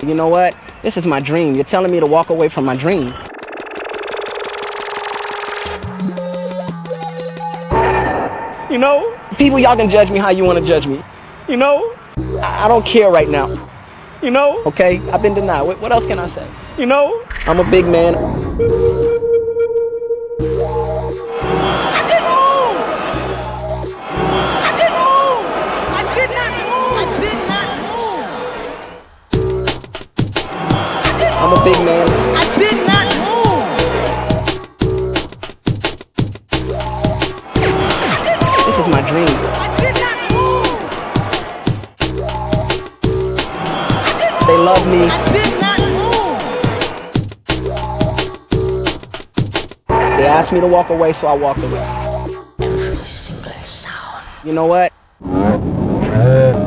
You know what? This is my dream. You're telling me to walk away from my dream. You know? People, y'all can judge me how you want to judge me. You know? I don't care right now. You know? Okay? I've been denied. What else can I say? You know? I'm a big man. I'm a big man. I did not move. This is my dream. I did not move. They love me. I did not move. They asked me to walk away, so I walked away. Every single sound. You know what?